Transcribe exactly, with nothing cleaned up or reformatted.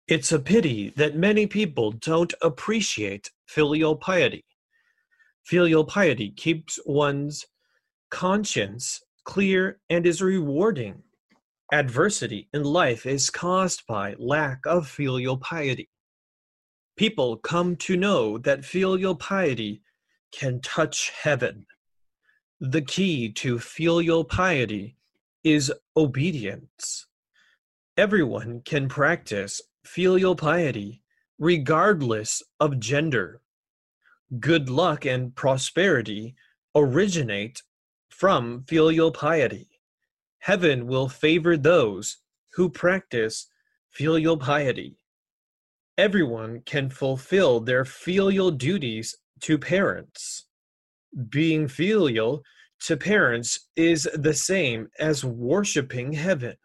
It's a pity that many people don't appreciate filial piety. Filial piety keeps one's conscience clear and is rewarding. Adversity in life is caused by lack of filial piety. People come to know that filial piety can touch heaven. The key to filial piety is obedience. Everyone can practice filial piety regardless of gender. Good luck and prosperity originate from filial piety. Heaven will favor those who practice filial piety. Everyone can fulfill their filial duties to parents. Being filial to parents is the same as worshiping heaven.